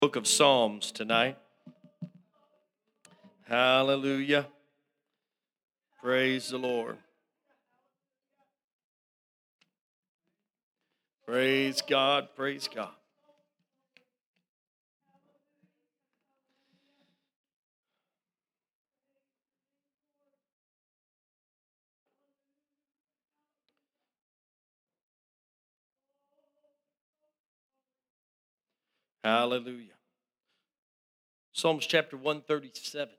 Book of Psalms tonight. Hallelujah. Praise the Lord. Praise God. Praise God. Hallelujah. Psalms chapter 137.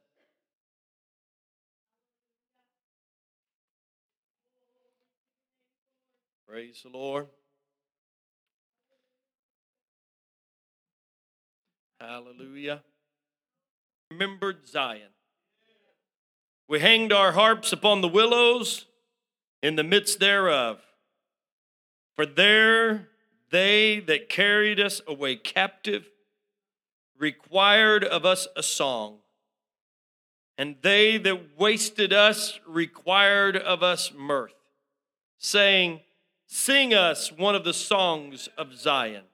Praise the Lord. Hallelujah. Remembered Zion. We hanged our harps upon the willows in the midst thereof. For there they that carried us away captive required of us a song, and they that wasted us required of us mirth, saying, Sing us one of the songs of Zion.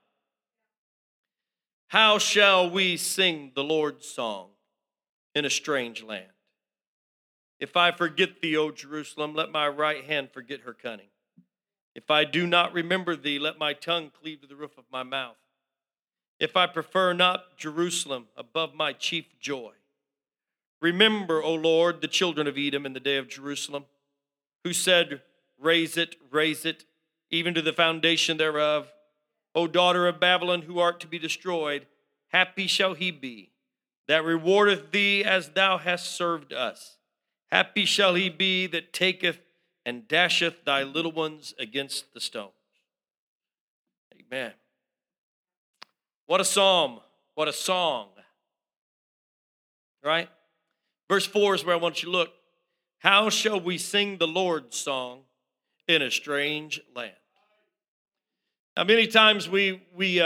How shall we sing the Lord's song in a strange land? If I forget thee, O Jerusalem, let my right hand forget her cunning. If I do not remember thee, let my tongue cleave to the roof of my mouth. If I prefer not Jerusalem above my chief joy. Remember, O Lord, the children of Edom in the day of Jerusalem, who said, raise it, even to the foundation thereof. O daughter of Babylon, who art to be destroyed, happy shall he be that rewardeth thee as thou hast served us. Happy shall he be that taketh and dasheth thy little ones against the stones. Amen. What a psalm. What a song. Right? Verse 4 is where I want you to look. How shall we sing the Lord's song in a strange land? Now, many times we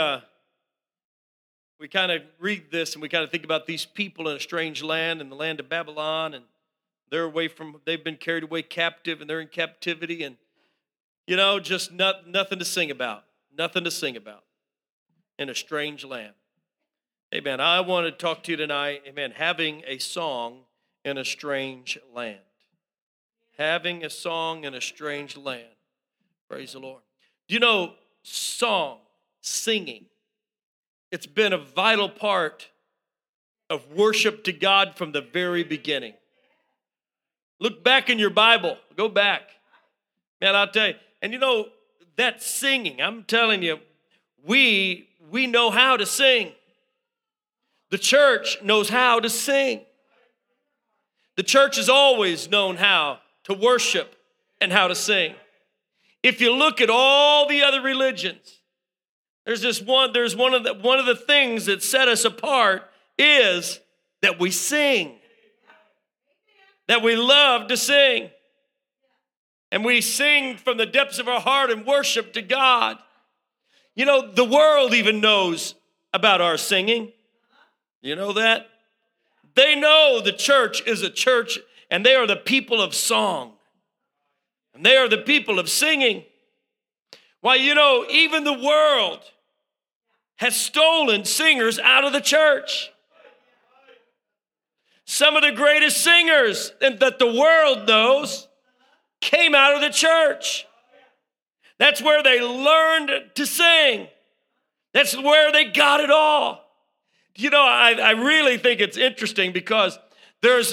kind of read this and we kind of think about these people in a strange land, in the land of Babylon, and they've been carried away captive, and they're in captivity, and just nothing to sing about. Nothing to sing about in a strange land. Amen. I want to talk to you tonight, amen, having a song in a strange land. Having a song in a strange land. Praise the Lord. Do you know singing, it's been a vital part of worship to God from the very beginning. Look back in your Bible. Go back. Man, I'll tell you. And that singing, I'm telling you, we know how to sing. The church knows how to sing. The church has always known how to worship and how to sing. If you look at all the other religions, there's one of the things that set us apart is that we sing. That we love to sing. And we sing from the depths of our heart and worship to God. The world even knows about our singing. You know that? They know the church is a church, and they are the people of song. And they are the people of singing. Why, even the world has stolen singers out of the church. Some of the greatest singers that the world knows came out of the church. That's where they learned to sing. That's where they got it all. I really think it's interesting because there's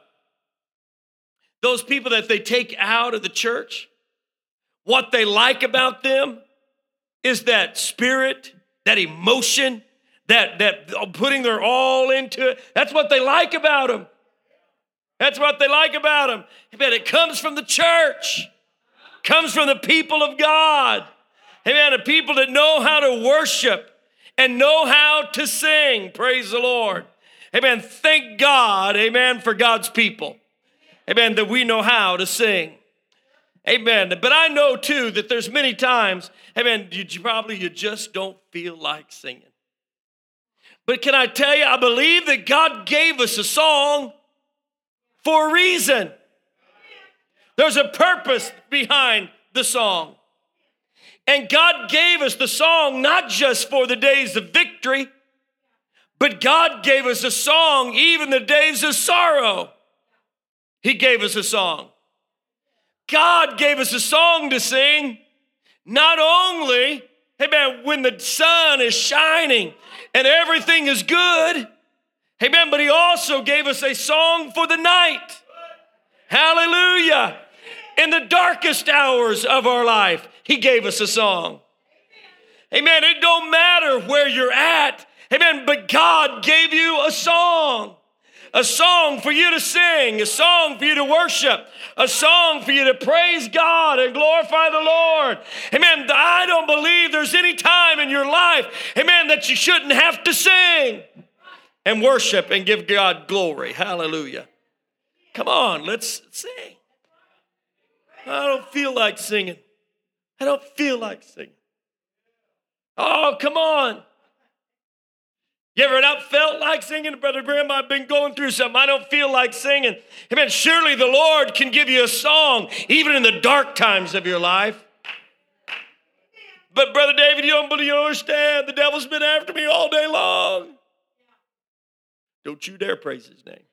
those people that they take out of the church. What they like about them is that spirit, that emotion, that putting their all into it. That's what they like about them. That's what they like about them. Amen. It comes from the church. Comes from the people of God. Amen. The people that know how to worship and know how to sing. Praise the Lord. Amen. Thank God, amen, for God's people. Amen, that we know how to sing. Amen. But I know, too, that there's many times, amen, you just don't feel like singing. But can I tell you, I believe that God gave us a song for a reason. There's a purpose behind the song. And God gave us the song not just for the days of victory, But God gave us a song, even the days of sorrow. He gave us a song. God gave us a song to sing, not only, amen, when the sun is shining and everything is good, amen, but he also gave us a song for the night. Hallelujah. In the darkest hours of our life, he gave us a song. Amen. It don't matter where you're at. Amen. But God gave you a song for you to sing, a song for you to worship, a song for you to praise God and glorify the Lord. Amen. I don't believe there's any time in your life, amen, that you shouldn't have to sing and worship and give God glory. Hallelujah. Come on, let's sing. I don't feel like singing. I don't feel like singing. Oh, come on. You ever not felt like singing? Brother Brim, I've been going through something. I don't feel like singing. Amen. Surely the Lord can give you a song even in the dark times of your life. But Brother David, you don't understand. The devil's been after me all day long. Don't you dare praise his name.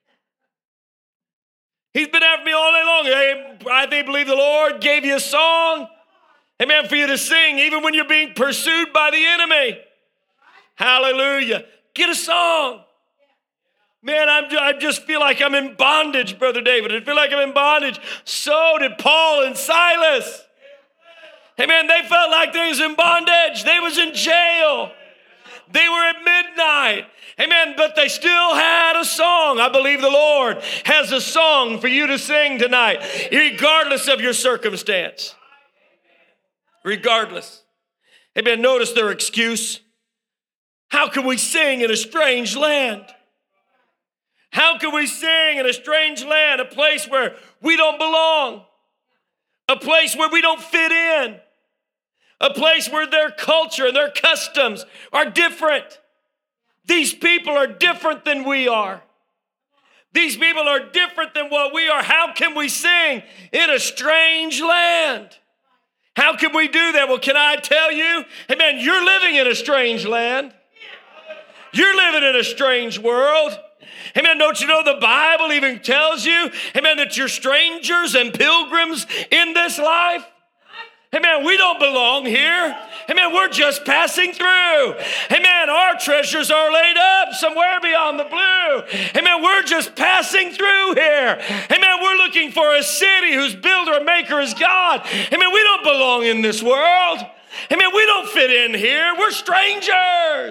He's been after me all day long. I believe the Lord gave you a song, amen, for you to sing even when you're being pursued by the enemy. Hallelujah. Get a song. Man, I just feel like I'm in bondage, Brother David. I feel like I'm in bondage. So did Paul and Silas. Amen. They felt like they was in bondage. They was in jail. They were at midnight. Amen. But they still had a song. I believe the Lord has a song for you to sing tonight, regardless of your circumstance. Regardless. Amen. Notice their excuse. How can we sing in a strange land? How can we sing in a strange land, a place where we don't belong, a place where we don't fit in, a place where their culture and their customs are different? These people are different than we are. These people are different than what we are. How can we sing in a strange land? How can we do that? Well, can I tell you, amen, you're living in a strange land. You're living in a strange world. Amen. Don't you know the Bible even tells you, amen, that you're strangers and pilgrims in this life? Amen. We don't belong here. Amen. We're just passing through. Amen. Our treasures are laid up somewhere beyond the blue. Amen. We're just passing through here. Amen. We're looking for a city whose builder and maker is God. Amen. We don't belong in this world. Amen. We don't fit in here. We're strangers.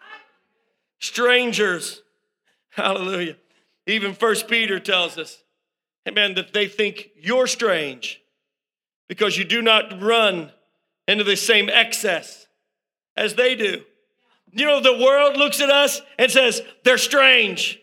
Strangers. Hallelujah. Even 1 Peter tells us, amen, that they think you're strange because you do not run into the same excess as they do. You know, the world looks at us and says, they're strange.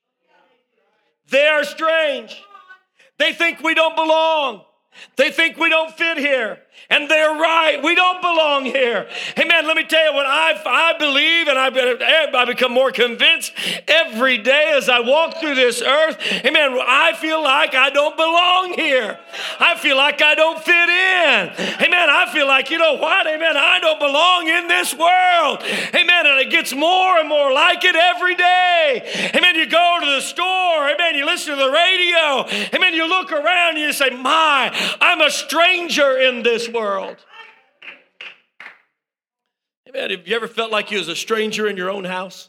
They are strange. They think we don't belong. They think we don't fit here. And they're right. We don't belong here. Amen. Let me tell you what I believe, and I become more convinced every day as I walk through this earth. Amen. I feel like I don't belong here. I feel like I don't fit in. Amen. I feel like, you know what? Amen. I don't belong in this world. Amen. And it gets more and more like it every day. Amen. You go to the store. Amen. You listen to the radio. Amen. You look around and you say, my, I'm a stranger in this world. Amen. Have you ever felt like you was a stranger in your own house?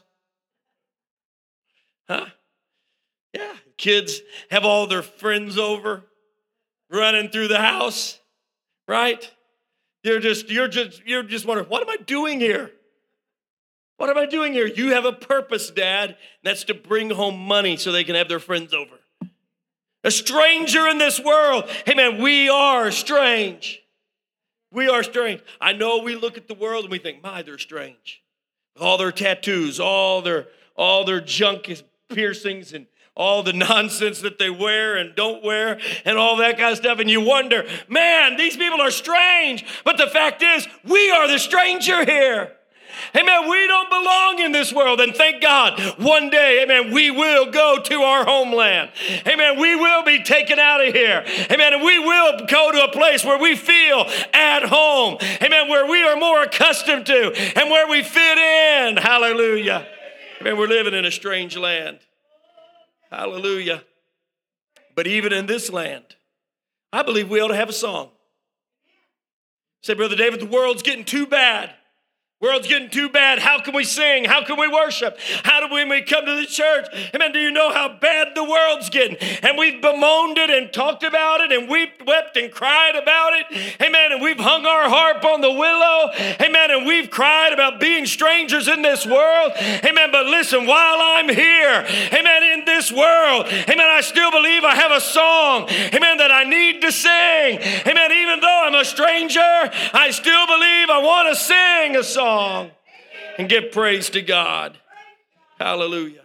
Huh? Yeah. Kids have all their friends over, running through the house, right? You're just wondering, what am I doing here? What am I doing here? You have a purpose, Dad. And that's to bring home money so they can have their friends over. A stranger in this world. Hey, man, we are strange. We are strange. I know we look at the world and we think, my, they're strange. With all their tattoos, all their junk piercings and all the nonsense that they wear and don't wear and all that kind of stuff. And you wonder, man, these people are strange. But the fact is, we are the stranger here. Amen. We don't belong in this world. And thank God, one day, amen, we will go to our homeland. Amen. We will be taken out of here. Amen. And we will go to a place where we feel at home. Amen. Where we are more accustomed to and where we fit in. Hallelujah. Amen. We're living in a strange land. Hallelujah. But even in this land, I believe we ought to have a song. Say, Brother David, the world's getting too bad. World's getting too bad. How can we sing? How can we worship? How do we come to the church? Amen. Do you know how bad the world's getting? And we've bemoaned it and talked about it and wept and cried about it. Amen. And we've hung our harp on the willow. Amen. And we've cried about being strangers in this world. Amen. But listen, while I'm here, amen, in this world, amen, I still believe I have a song, amen, that I need to sing. Amen. Even though I'm a stranger, I still believe I want to sing a song and give praise to God. Hallelujah.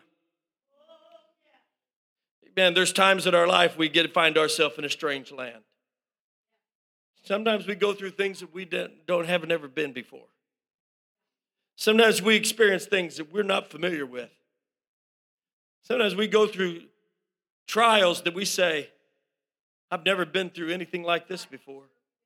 Man, there's times in our life we find ourselves in a strange land. Sometimes we go through things that we haven't ever been before. Sometimes we experience things that we're not familiar with. Sometimes we go through trials that we say, I've never been through anything like this before.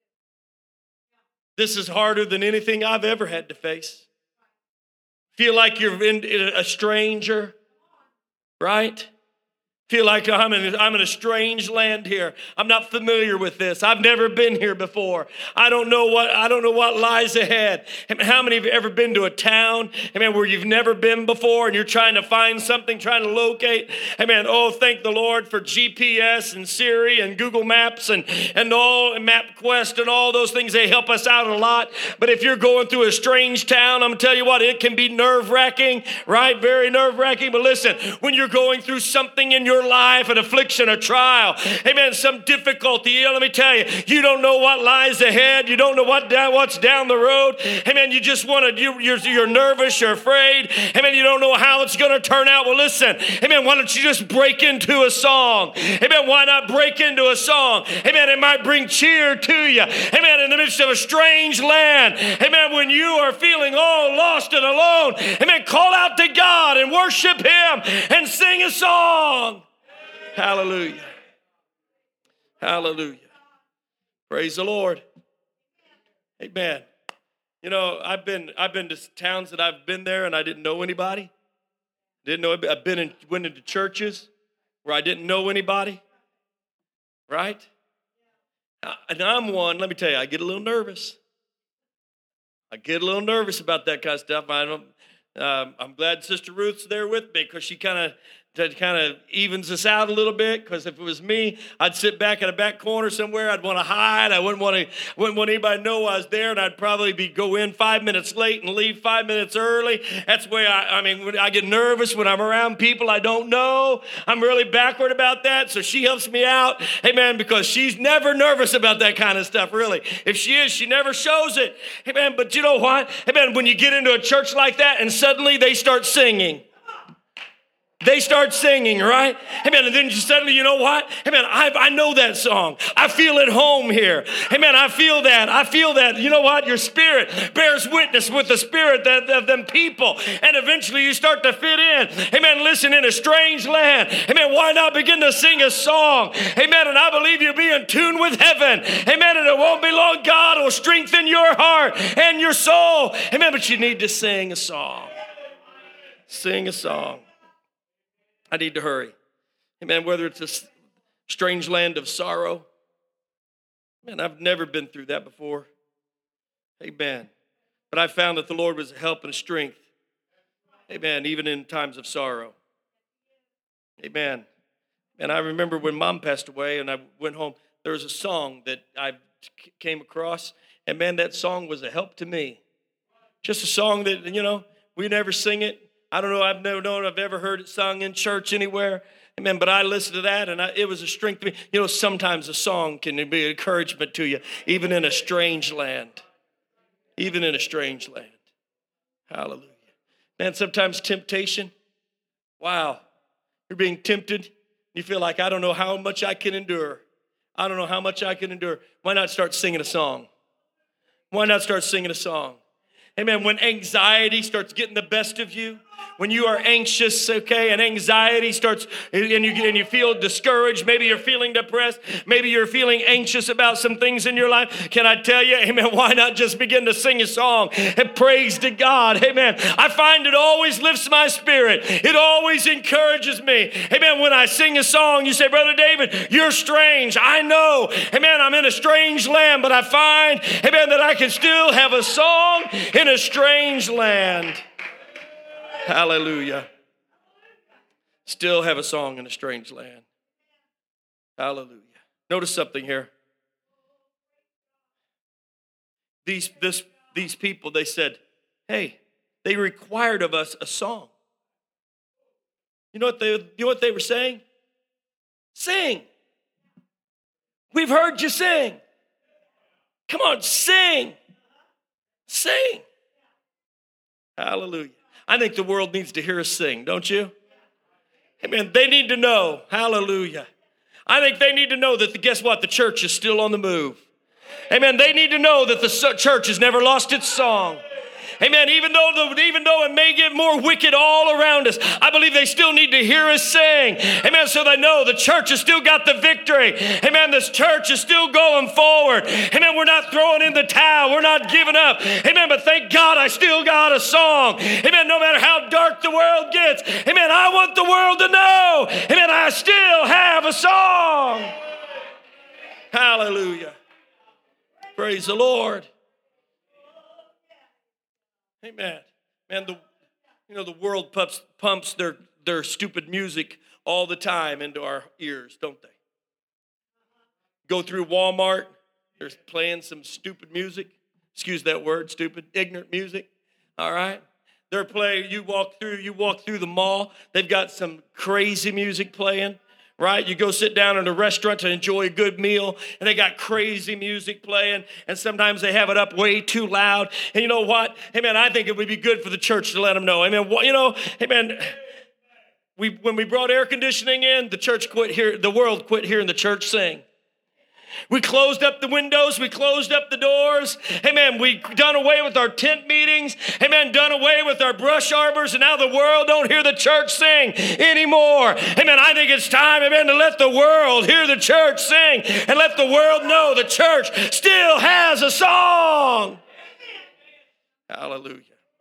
This is harder than anything I've ever had to face. Feel like you're a stranger, right? Feel like I'm in a strange land here. I'm not familiar with this. I've never been here before. I don't know what lies ahead. How many of you ever been to a town, where you've never been before and you're trying to find something, trying to locate? Oh, thank the Lord for GPS and Siri and Google Maps and MapQuest and all those things. They help us out a lot. But if you're going through a strange town, I'm going to tell you what, it can be nerve-wracking, right? Very nerve-wracking. But listen, when you're going through something in your life, an affliction, a trial, amen, some difficulty, let me tell you, you don't know what lies ahead. You don't know what's down the road. Amen. You just you're nervous, you're afraid. Amen. You don't know how it's going to turn out. Well, listen, amen, why don't you just break into a song? Amen. Why not break into a song? Amen. It might bring cheer to you. Amen. In the midst of a strange land. Amen. When you are feeling all lost and alone. Amen. Call out to God and worship Him and sing a song. Hallelujah. Hallelujah. Praise the Lord. Amen. I've been to towns that I've been there and I didn't know anybody. Went into churches where I didn't know anybody. Right? And I'm one, let me tell you, I get a little nervous. I get a little nervous about that kind of stuff. I'm glad Sister Ruth's there with me because she kind of evens us out a little bit, because if it was me, I'd sit back in a back corner somewhere. I'd want to hide. I wouldn't want anybody to know I was there, and I'd probably go in 5 minutes late and leave 5 minutes early. That's the way when I get nervous when I'm around people I don't know. I'm really backward about that, so she helps me out, amen, because she's never nervous about that kind of stuff, really. If she is, she never shows it, amen. But you know what, amen, when you get into a church like that and suddenly they start singing. They start singing, right? Amen. And then suddenly, you know what? Amen. I know that song. I feel at home here. Amen. I feel that. You know what? Your spirit bears witness with the spirit of them people. And eventually you start to fit in. Amen. Listen, in a strange land. Amen. Why not begin to sing a song? Amen. And I believe you'll be in tune with heaven. Amen. And it won't be long. God will strengthen your heart and your soul. Amen. But you need to sing a song. Sing a song. I need to hurry. Amen. Whether it's a strange land of sorrow. Man, I've never been through that before. Amen. But I found that the Lord was a help and a strength. Amen. Even in times of sorrow. Amen. And I remember when Mom passed away and I went home, there was a song that I came across. And man, that song was a help to me. Just a song that, we never sing it. I don't know, I've never known I've ever heard it sung in church anywhere. Amen. But I listened to that and it was a strength to me. Sometimes a song can be an encouragement to you, even in a strange land. Even in a strange land. Hallelujah. Man, sometimes temptation. Wow. You're being tempted. You feel like, I don't know how much I can endure. I don't know how much I can endure. Why not start singing a song? Why not start singing a song? Amen. When anxiety starts getting the best of you, When you are anxious, okay, and anxiety starts, and you feel discouraged, maybe you're feeling depressed, maybe you're feeling anxious about some things in your life, can I tell you, amen, why not just begin to sing a song and praise to God, amen. I find it always lifts my spirit. It always encourages me. Amen, when I sing a song, you say, Brother David, you're strange. I know, amen, I'm in a strange land, but I find, amen, that I can still have a song in a strange land. Hallelujah. Still have a song in a strange land. Hallelujah. Notice something here. These people, they said, hey, they required of us a song. You know what they were saying? Sing. We've heard you sing. Come on, sing. Sing. Hallelujah. I think the world needs to hear us sing, don't you? Amen. They need to know. Hallelujah. I think they need to know that, guess what? The church is still on the move. Amen. They need to know that the church has never lost its song. Amen. Even though it may get more wicked all around us, I believe they still need to hear us sing. Amen. So they know the church has still got the victory. Amen. This church is still going forward. Amen. We're not throwing in the towel. We're not giving up. Amen. But thank God I still got a song. Amen. No matter how dark the world gets. Amen. I want the world to know. Amen. I still have a song. Hallelujah. Praise the Lord. Amen. Man, the world pumps their stupid music all the time into our ears, don't they? Go through Walmart, they're playing some stupid music. Excuse that word, stupid, ignorant music. All right? They're playing, you walk through the mall, they've got some crazy music playing. Right? You go sit down in a restaurant to enjoy a good meal, and they got crazy music playing, and sometimes they have it up way too loud. And you know what? Hey, man, I think it would be good for the church to let them know. Amen. You know, hey, man, when we brought air conditioning in, the world quit hearing the church sing. We closed up the windows. We closed up the doors. Amen. We done away with our tent meetings. Amen. Done away with our brush arbors. And now the world don't hear the church sing anymore. Amen. I think it's time, amen, to let the world hear the church sing and let the world know the church still has a song. Hallelujah.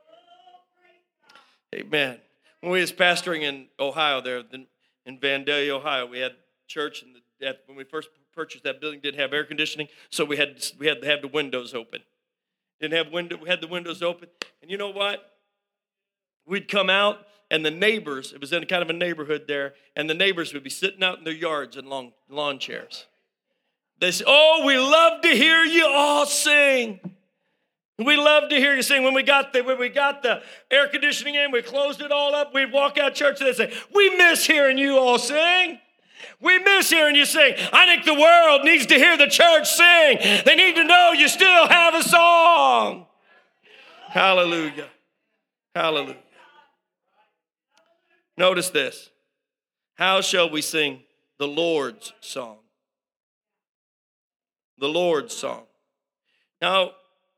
Amen. When we was pastoring in Ohio there, in Vandalia, Ohio, we had church, and when we first purchased that building, didn't have air conditioning, so we had to have the windows open. We had the windows open, and you know what? We'd come out, and the neighbors, it was in kind of a neighborhood there, and the neighbors would be sitting out in their yards in lawn chairs. They said, "Oh, we love to hear you all sing. We love to hear you sing." When we got the air conditioning in, we closed it all up. We'd walk out church, and they'd say, "We miss hearing you all sing. We miss hearing you sing." I think the world needs to hear the church sing. They need to know you still have a song. Hallelujah. Hallelujah. Notice this. How shall we sing the Lord's song? The Lord's song. Now,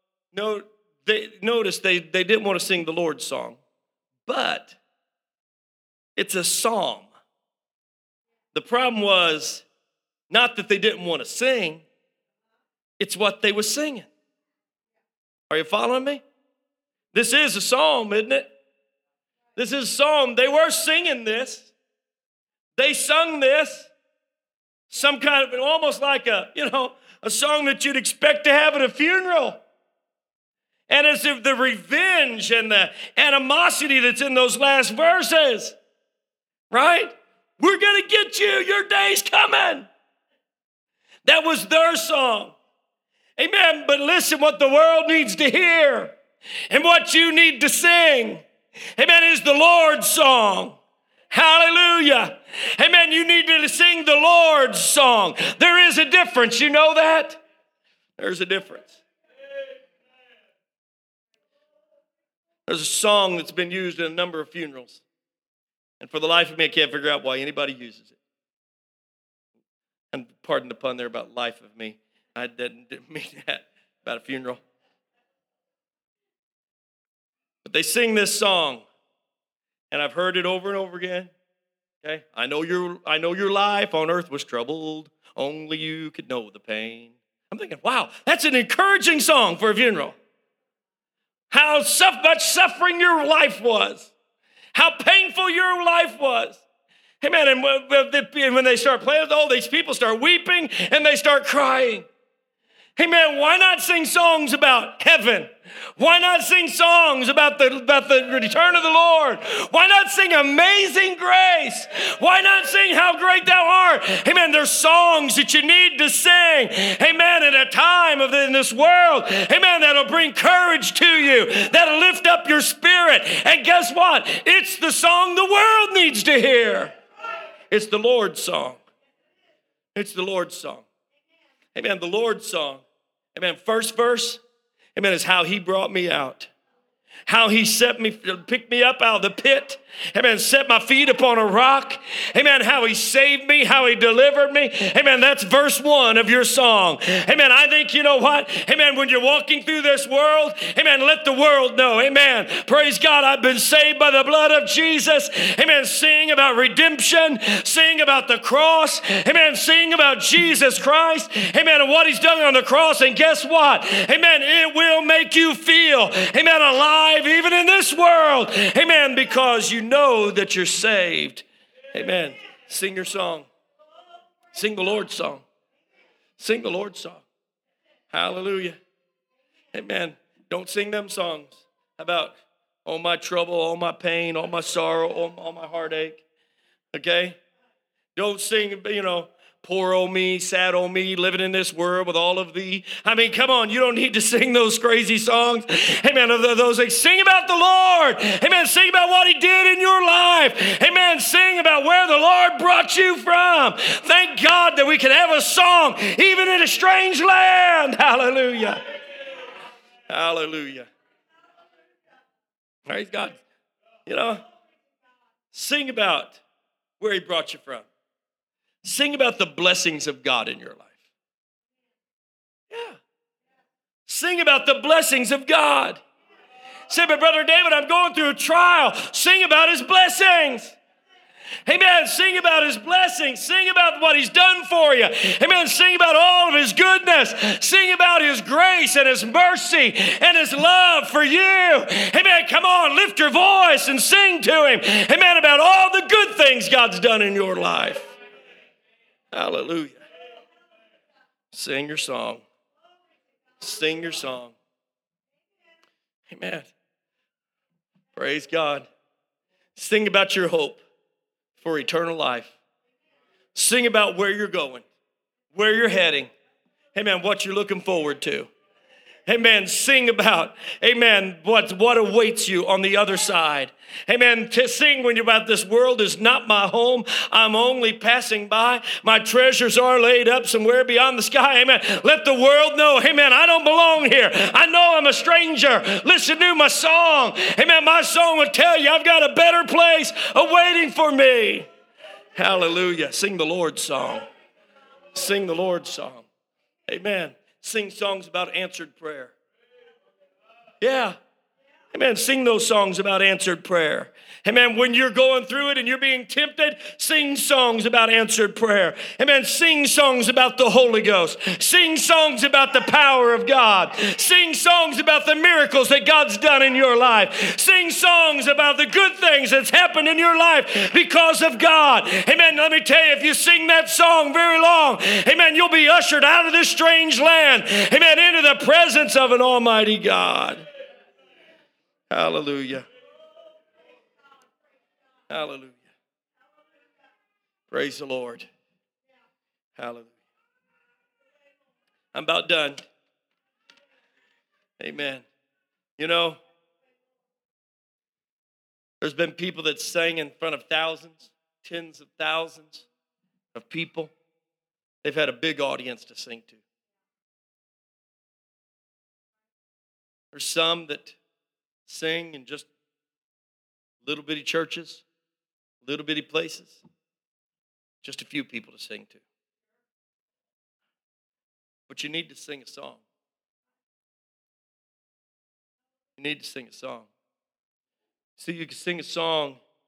notice they didn't want to sing the Lord's song, but it's a psalm. The problem was not that they didn't want to sing, it's what they were singing. Are you following me? This is a psalm, isn't it? This is a psalm. They were singing this. They sung this. Some kind of, almost like a song that you'd expect to have at a funeral. And as if the revenge and the animosity that's in those last verses, right? We're going to get you. Your day's coming. That was their song. Amen. But listen, what the world needs to hear and what you need to sing, amen, is the Lord's song. Hallelujah. Amen. You need to sing the Lord's song. There is a difference. You know that? There's a difference. There's a song that's been used in a number of funerals. And for the life of me, I can't figure out why anybody uses it. And pardon the pun there about life of me. I didn't mean that about a funeral. But they sing this song. And I've heard it over and over again. Okay? I know your life on earth was troubled. Only you could know the pain. I'm thinking, wow, that's an encouraging song for a funeral. How much suffering your life was. How painful your life was. Hey man, and when they start playing, all these people start weeping and they start crying. Hey man, why not sing songs about heaven? Why not sing songs about the return of the Lord? Why not sing Amazing Grace? Why not sing How Great Thou Art? Hey man, there's songs that you need to sing. Hey man, at a time in this world, hey man, that'll bring courage to you. That'll lift up your spirit. And guess what? It's the song the world needs to hear. It's the Lord's song. It's the Lord's song. Amen. The Lord's song. Amen. First verse. Amen. Is how he brought me out. How he picked me up out of the pit. Amen. Set my feet upon a rock. Amen. How he saved me. How he delivered me. Amen. That's verse 1 of your song. Amen. I think, you know what? Amen. When you're walking through this world, amen, let the world know. Amen. Praise God. I've been saved by the blood of Jesus. Amen. Sing about redemption. Sing about the cross. Amen. Sing about Jesus Christ. Amen. And what he's done on the cross. And guess what? Amen. It will make you feel, amen, alive even in this world. Amen. Because you know that you're saved. Amen. Sing your song. Sing the Lord's song. Sing the Lord's song. Hallelujah. Amen. Don't sing them songs about all my trouble, all my pain, all my sorrow, all my heartache. Okay? Don't sing, poor old me, sad old me, living in this world with all of thee. I mean, come on, you don't need to sing those crazy songs. Amen. Those things. Sing about the Lord. Amen. Sing about what he did in your life. Amen. Sing about where the Lord brought you from. Thank God that we can have a song even in a strange land. Hallelujah. Hallelujah. Praise God. Sing about where he brought you from. Sing about the blessings of God in your life. Yeah. Sing about the blessings of God. Say, but Brother David, I'm going through a trial. Sing about his blessings. Amen. Sing about his blessings. Sing about what he's done for you. Amen. Sing about all of his goodness. Sing about his grace and his mercy and his love for you. Amen. Come on, lift your voice and sing to him. Amen. About all the good things God's done in your life. Hallelujah. Sing your song. Sing your song. Amen. Praise God. Sing about your hope for eternal life. Sing about where you're going, where you're heading. Amen. What you're looking forward to. Amen. Sing about, amen, what awaits you on the other side. Amen. To sing when you're about this world is not my home. I'm only passing by. My treasures are laid up somewhere beyond the sky. Amen. Let the world know, amen, I don't belong here. I know I'm a stranger. Listen to my song. Amen. My song will tell you I've got a better place awaiting for me. Hallelujah. Sing the Lord's song. Sing the Lord's song. Amen. Sing songs about answered prayer. Yeah. Amen. Sing those songs about answered prayer. Amen. When you're going through it and you're being tempted, sing songs about answered prayer. Amen. Sing songs about the Holy Ghost. Sing songs about the power of God. Sing songs about the miracles that God's done in your life. Sing songs about the good things that's happened in your life because of God. Amen. Let me tell you, if you sing that song very long, amen, you'll be ushered out of this strange land. Amen. Into the presence of an almighty God. Hallelujah. Hallelujah. Praise the Lord. Hallelujah. I'm about done. Amen. There's been people that sang in front of thousands, tens of thousands of people. They've had a big audience to sing to. There's some that sing in just little bitty churches, little bitty places, just a few people to sing to. But you need to sing a song. You need to sing a song. See, you can sing a song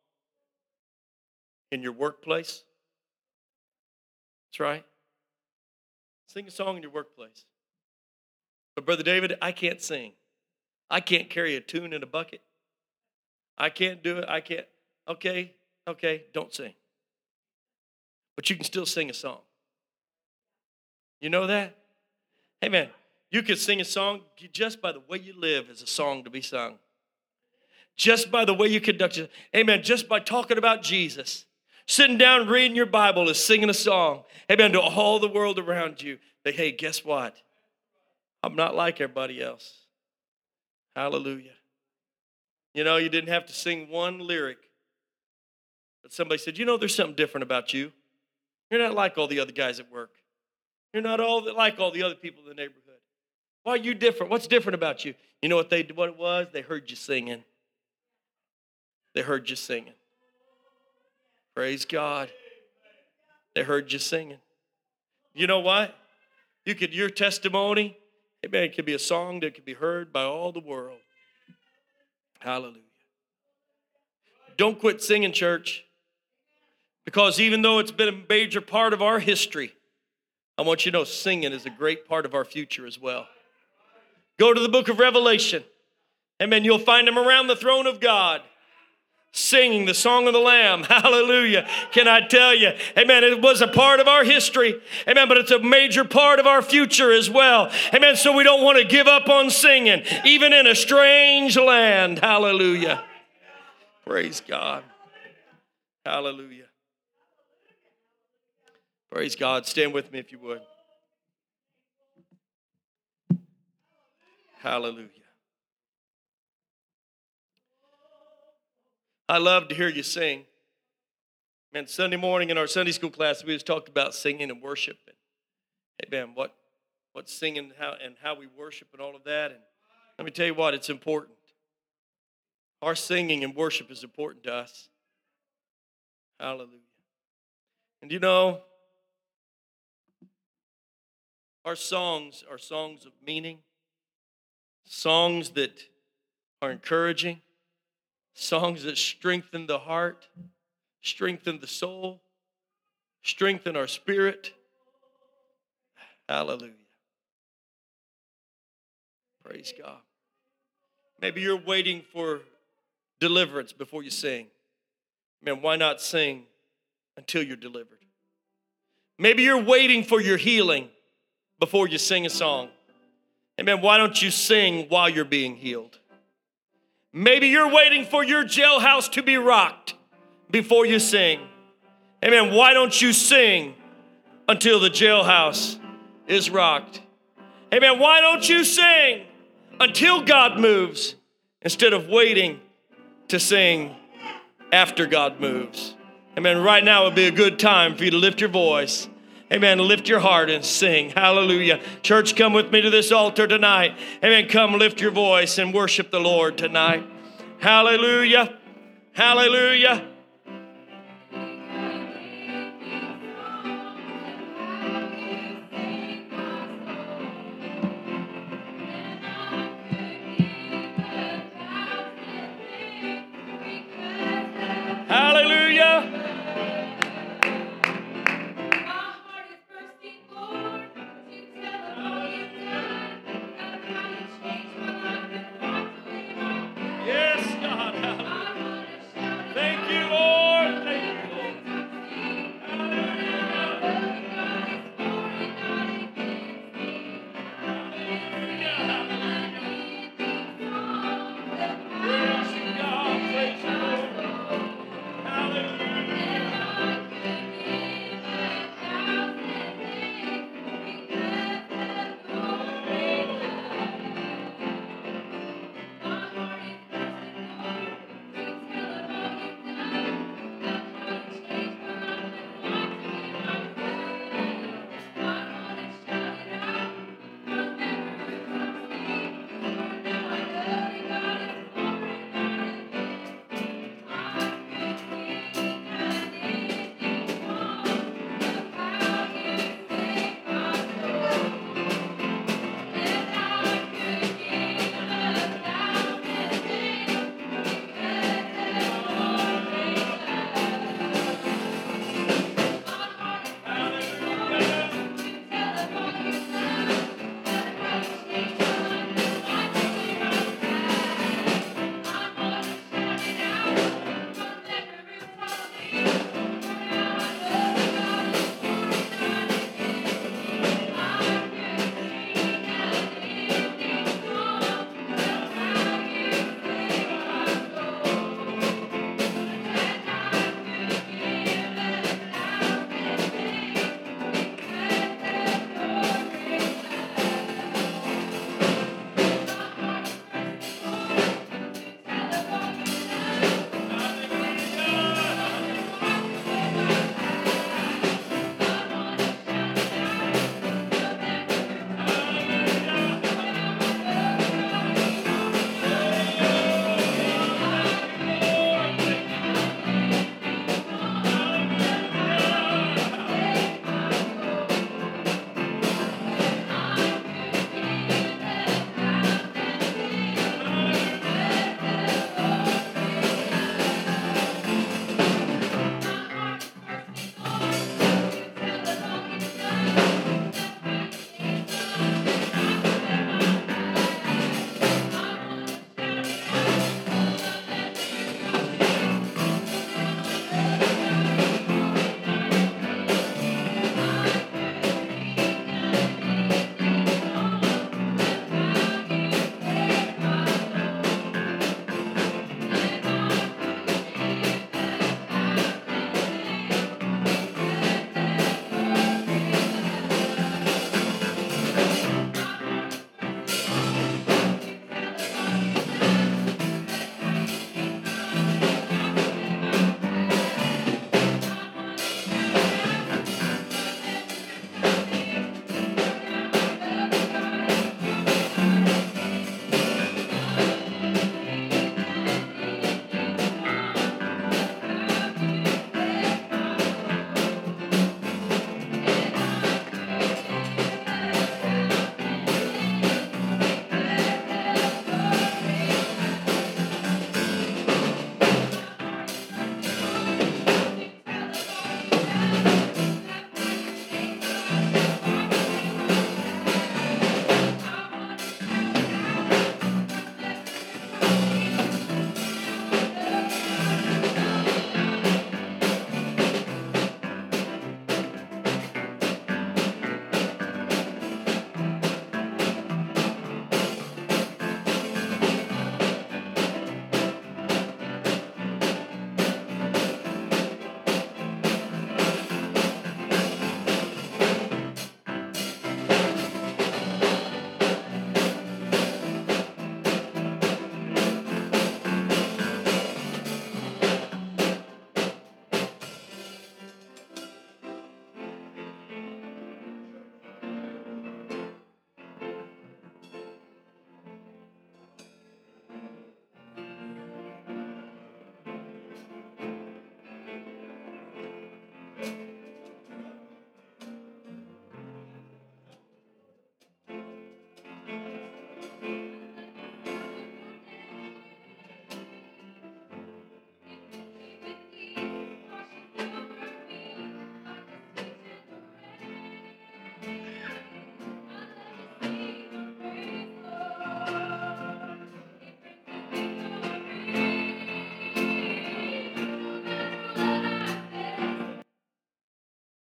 in your workplace. That's right. Sing a song in your workplace. But Brother David, I can't sing. I can't carry a tune in a bucket. I can't do it. I can't. Okay, don't sing. But you can still sing a song. You know that? Hey, man, you can sing a song just by the way you live is a song to be sung. Just by the way you conduct it. Amen. Just by talking about Jesus. Sitting down reading your Bible is singing a song. Amen. To all the world around you. That, hey, guess what? I'm not like everybody else. Hallelujah. You know, you didn't have to sing one lyric. But somebody said, you know, there's something different about you. You're not like all the other guys at work. You're not like all the other people in the neighborhood. Why are you different? What's different about you? You know what it was? They heard you singing. They heard you singing. Praise God. They heard you singing. You know what? Your testimony, amen, it could be a song that could be heard by all the world. Hallelujah. Don't quit singing, church. Because even though it's been a major part of our history, I want you to know singing is a great part of our future as well. Go to the book of Revelation. Amen. You'll find them around the throne of God singing the song of the Lamb. Hallelujah. Can I tell you? Amen. It was a part of our history. Amen. But it's a major part of our future as well. Amen. So we don't want to give up on singing, even in a strange land. Hallelujah. Praise God. Hallelujah. Praise God. Stand with me if you would. Hallelujah. I love to hear you sing. Man, Sunday morning in our Sunday school class, we just talked about singing and worship. And, hey, man, what singing and how we worship and all of that. And let me tell you what, it's important. Our singing and worship is important to us. Hallelujah. And you know, our songs are songs of meaning, songs that are encouraging, songs that strengthen the heart, strengthen the soul, strengthen our spirit. Hallelujah. Praise God. Maybe you're waiting for deliverance before you sing. Man, why not sing until you're delivered? Maybe you're waiting for your healing before you sing a song. Amen. Why don't you sing while you're being healed? Maybe you're waiting for your jailhouse to be rocked before you sing. Amen. Why don't you sing until the jailhouse is rocked? Amen. Why don't you sing until God moves instead of waiting to sing after God moves? Amen. Right now would be a good time for you to lift your voice. Amen. Lift your heart and sing. Hallelujah. Church, come with me to this altar tonight. Amen. Come lift your voice and worship the Lord tonight. Hallelujah. Hallelujah.